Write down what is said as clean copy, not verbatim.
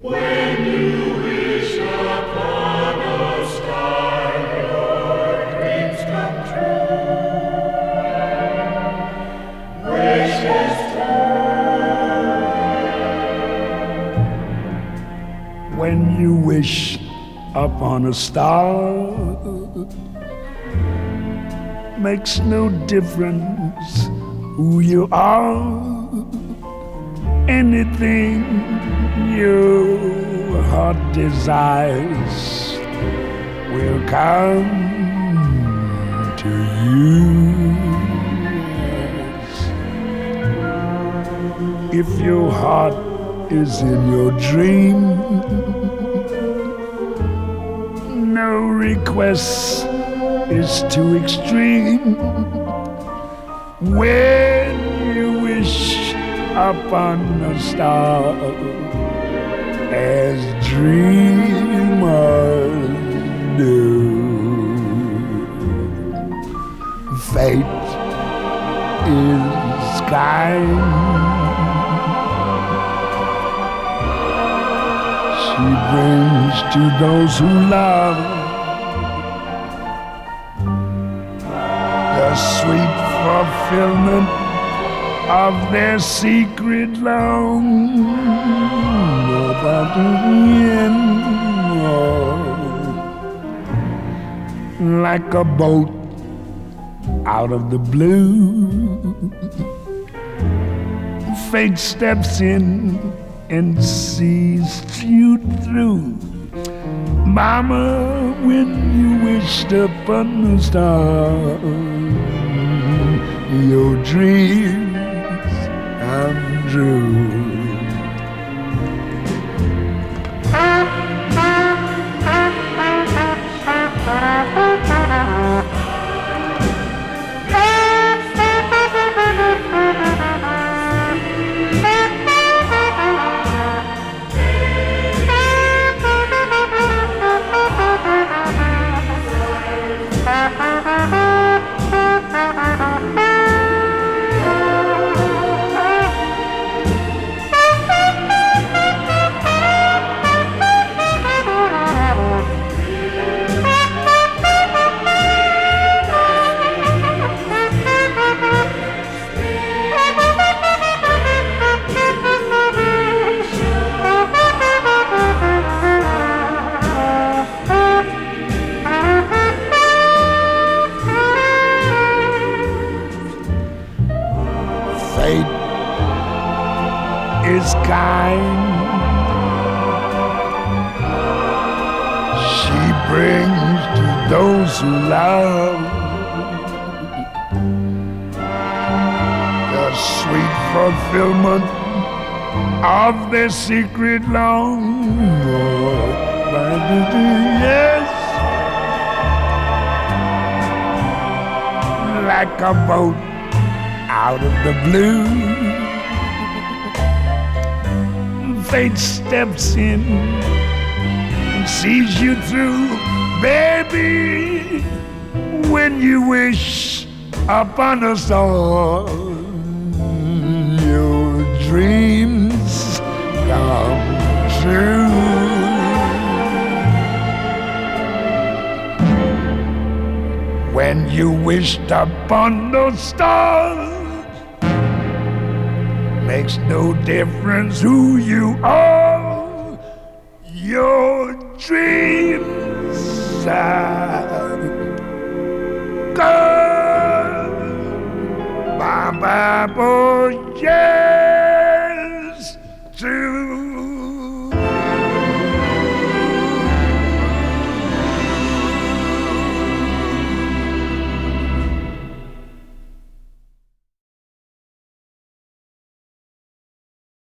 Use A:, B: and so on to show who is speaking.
A: When you wish upon a star, your dreams come true. Wishes true.
B: When you wish upon a star, makes no difference who you are. Anything your heart desires will come to you. If your heart is in your dream, no request is too extreme. When you wish upon a star, as dreamers do, fate is kind. She brings to those who love the sweet fulfillment of their secret longing about the end. Like a boat out of the blue, fate steps in and sees you through. Mama, when you wished upon a star, your dreams come true. Fate is kind. She brings to those who love the sweet fulfillment of their secret longing. Yes, like a boat out of the blue, fate steps in and sees you through. Baby, when you wish upon a star, your dreams come true. When you wished upon those stars, makes no difference who you are. Your dreams are gone. Bye bye, boy, yes, true.